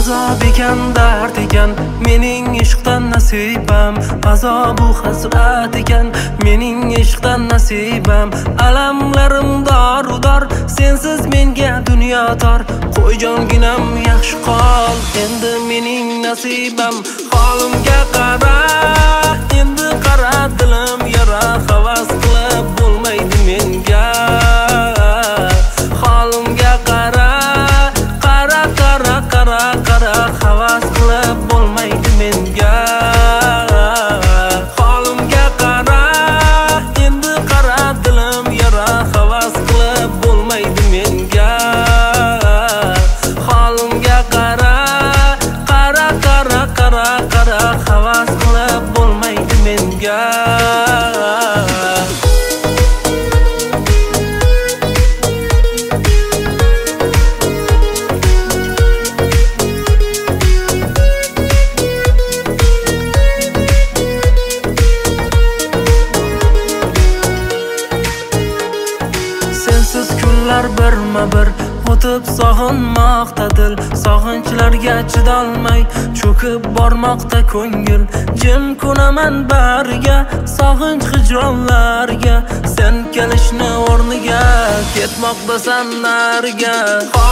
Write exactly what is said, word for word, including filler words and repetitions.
azob ekan, dard ekan mening ishqdan nasibam. Azobu hasrat ekan mening ishqdan nasibam. Alamlarim dorudor, sensiz menga dunyo tor. Qo'y jonginam yaxshi qol, endi mening nasibam. Holimga qara, endi qara dilim yara. Havas qilib bo'lmaydi menga. Holimga qara, qara qara qara qara. Havas qilib bo'lmaydi menga. Holimga qara, endi qara dilim yara. Havas qilib bo'lmaydi menga. Holimga qara, qara qara qara qara. Havas qilib bo'lmaydi menga. Sensiz kunlar birma-bir o'tib sog'inmoqda dil. Sog'inchlarga chidolmay cho'kib bormoqda ko'ngil. Jim ko'naman bariga, sog'inch hijronlarga. Sen kelishni o'rniga ketmoqdasan nariga.